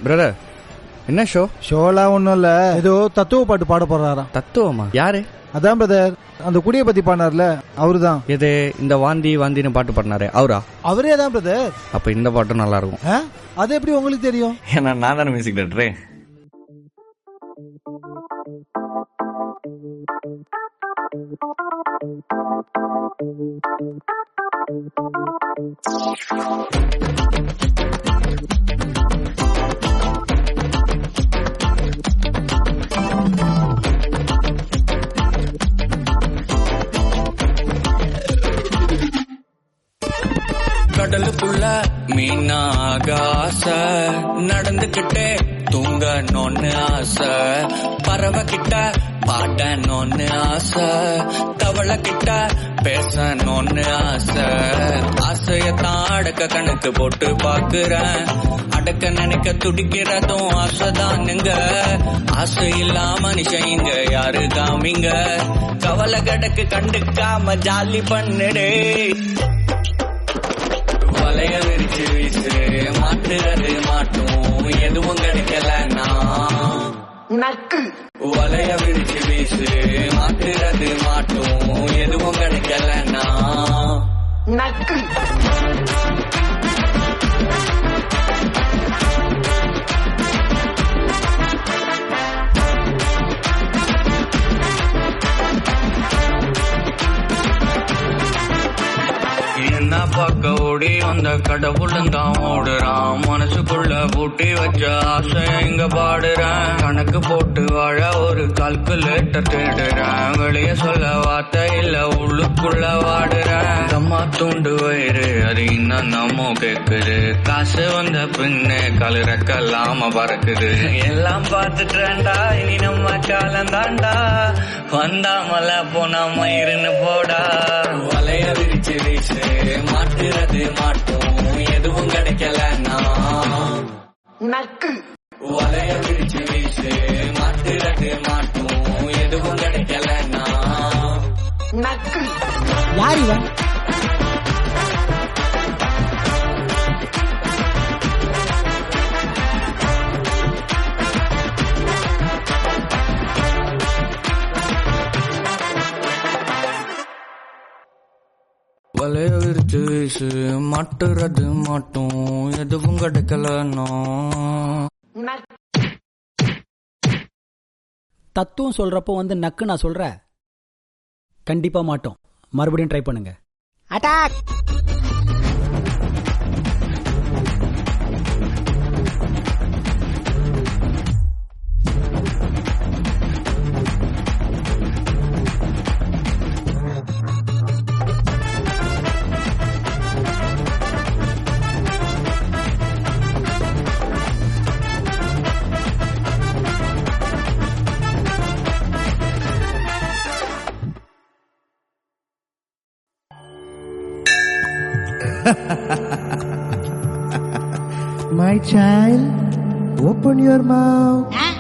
Brother, என்ன show? ஷோலாம் ஒன்றும் இல்லை, ஏதோ தத்துவ பாட்டு பாட போறாராம். தத்துவமா? யாரு? அதான் பிரதர், அந்த குடியை பத்தி பாடினார்ல அவரு தான். எது இந்த வாந்தின்னு பாட்டு பாடினாரு அவரா? அவரே தான் பிரதர். அப்ப இந்த பாட்டும் நல்லா இருக்கும். அது எப்படி உங்களுக்கு தெரியும்? ஏன்னா நான் தானே மியூசிக் டைரக்டரே. கடலுக்குள்ள மீனாக ஆசை, நடந்துகிட்டே தூங்கணும்னு ஆசை, பறவை கிட்ட பாடணும்னு ஆசை, தவளை கிட்ட பேசணும்னு ஆசை. ஆசையத்தான் அடக்க கணக்கு போட்டு பாக்குறேன், அடக்க நினைக்க துடிக்கிறதும் ஆசைதானுங்க. ஆசை இல்லாம மனுஷன் இங்க யாரு காமிங்க, கவலை கடக்கு கண்டுக்காம ஜாலி பண்ணுடே. வலைய விரிச்சு வீசு, மாட்டுறது மாட்டும், எதுவும் கிடைக்கலன்னா நக்கு. வலைய விரிச்சு வீசு, மாட்டுறது மாட்டும், எதுவும் கிடைக்கலன்னா நக்கு. என்ன பார்க்க ஓடி வந்த கடவுளும் தான் ஓடுறான், மனசுக்குள்ள பூட்டி வச்ச ஆசை இங்க பாடுறேன். கணக்கு போட்டு வாழ ஒரு கால்குலேட்டர் தேடுறேன், வெளிய சொல்ல வார்த்தை இல்ல உள்ளுக்குள்ள வாடுறேன். தம்மா தூண்டு வயிறு அது இன்னும் நம்ம கேக்குது, காசு வந்த பின்னே கலரக்கல்லாம பறக்குது. எல்லாம் பார்த்துட்டா இனி நம்ம காலம் தாண்டா, வந்தாமல போனா மயிருன்னு போடா. வலைய விரிச்சு வீசு, மாட்டுறது மாட்டும், எதுவும் கிடைக்கலன்னா நக்கு. வலைய விரிச்சு வீசு, மாட்டுறது மாட்டும், எதுவும் கிடைக்கலன்னா நக்கு. யார் இவன்? வலைய விரிச்சு வீசு, மாட்டுறது மாட்டும், எதுவும் கிடைக்கலன்னா. தத்துவம் சொல்றப்போ நக்கு நான் சொல்ற கண்டிப்பா மாட்டோம். மறுபடியும் ட்ரை பண்ணுங்க. Attack. My child, open your mouth.